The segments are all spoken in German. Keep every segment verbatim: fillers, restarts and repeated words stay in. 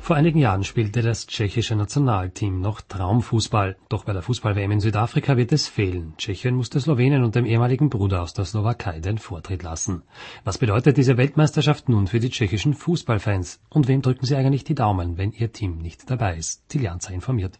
Vor einigen Jahren spielte das tschechische Nationalteam noch Traumfußball. Doch bei der Fußball-W M in Südafrika wird es fehlen. Tschechien musste Slowenien und dem ehemaligen Bruder aus der Slowakei den Vortritt lassen. Was bedeutet diese Weltmeisterschaft nun für die tschechischen Fußballfans? Und wem drücken sie eigentlich die Daumen, wenn ihr Team nicht dabei ist? Tiljanza informiert.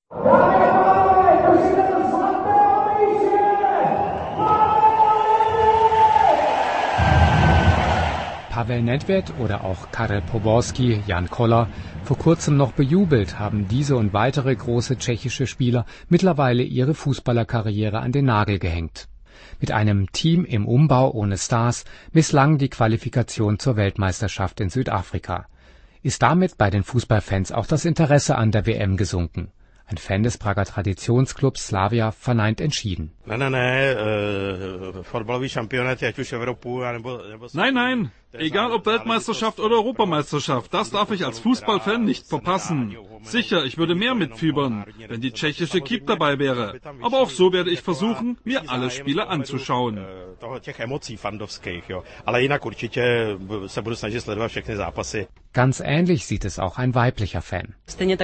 Pavel Nedvěd oder auch Karel Poborský, Jan Koller, vor kurzem noch bejubelt, haben diese und weitere große tschechische Spieler mittlerweile ihre Fußballerkarriere an den Nagel gehängt. Mit einem Team im Umbau ohne Stars misslang die Qualifikation zur Weltmeisterschaft in Südafrika. Ist damit bei den Fußballfans auch das Interesse an der W M gesunken? Ein Fan des Prager Traditionsclubs Slavia verneint entschieden. Nein, nein, egal ob Weltmeisterschaft oder Europameisterschaft, das darf ich als Fußballfan nicht verpassen. Sicher, ich würde mehr mitfiebern, wenn die tschechische Equipe dabei wäre. Aber auch so werde ich versuchen, mir alle Spiele anzuschauen. Ganz ähnlich sieht es auch ein weiblicher Fan.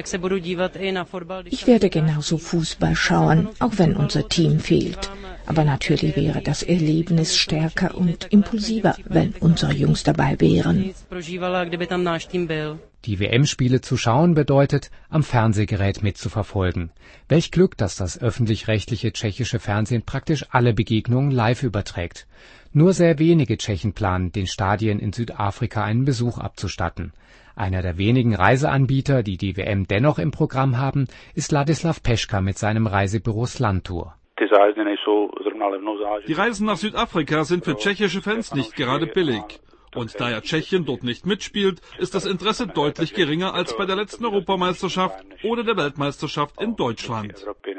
Ich werde genauso Fußball schauen, auch wenn unser Team fehlt. Aber natürlich wäre das Erlebnis stärker und impulsiver, wenn unsere Jungs dabei wären. Die W M-Spiele zu schauen bedeutet, am Fernsehgerät mitzuverfolgen. Welch Glück, dass das öffentlich-rechtliche tschechische Fernsehen praktisch alle Begegnungen live überträgt. Nur sehr wenige Tschechen planen, den Stadien in Südafrika einen Besuch abzustatten. Einer der wenigen Reiseanbieter, die die W M dennoch im Programm haben, ist Ladislav Peška mit seinem Reisebüro Slantur. Die Reisen nach Südafrika sind für tschechische Fans nicht gerade billig. Und da ja Tschechien dort nicht mitspielt, ist das Interesse deutlich geringer als bei der letzten Europameisterschaft oder der Weltmeisterschaft in Deutschland.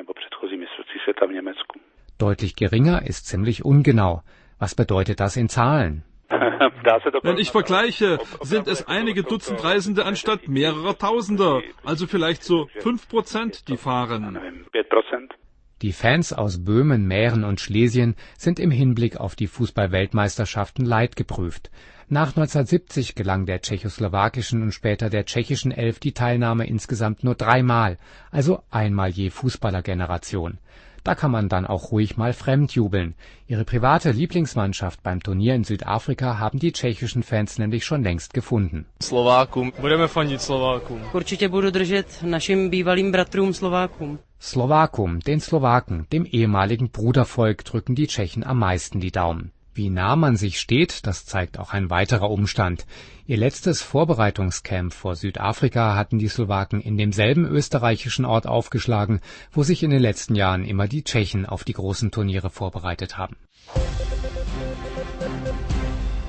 Deutlich geringer ist ziemlich ungenau. Was bedeutet das in Zahlen? Wenn ich vergleiche, sind es einige Dutzend Reisende anstatt mehrerer Tausender, also vielleicht so fünf Prozent, die fahren. Die Fans aus Böhmen, Mähren und Schlesien sind im Hinblick auf die Fußball-Weltmeisterschaften leidgeprüft. Nach neunzehnhundertsiebzig gelang der tschechoslowakischen und später der tschechischen Elf die Teilnahme insgesamt nur dreimal, also einmal je Fußballergeneration. Da kann man dann auch ruhig mal fremd jubeln. Ihre private Lieblingsmannschaft beim Turnier in Südafrika haben die tschechischen Fans nämlich schon längst gefunden. Slovákům. Budeme fandit Slovákům. Určitě budu držet našim bývalým bratrům Slovákům. Slowakum, den Slowaken, dem ehemaligen Brudervolk, drücken die Tschechen am meisten die Daumen. Wie nah man sich steht, das zeigt auch ein weiterer Umstand. Ihr letztes Vorbereitungscamp vor Südafrika hatten die Slowaken in demselben österreichischen Ort aufgeschlagen, wo sich in den letzten Jahren immer die Tschechen auf die großen Turniere vorbereitet haben.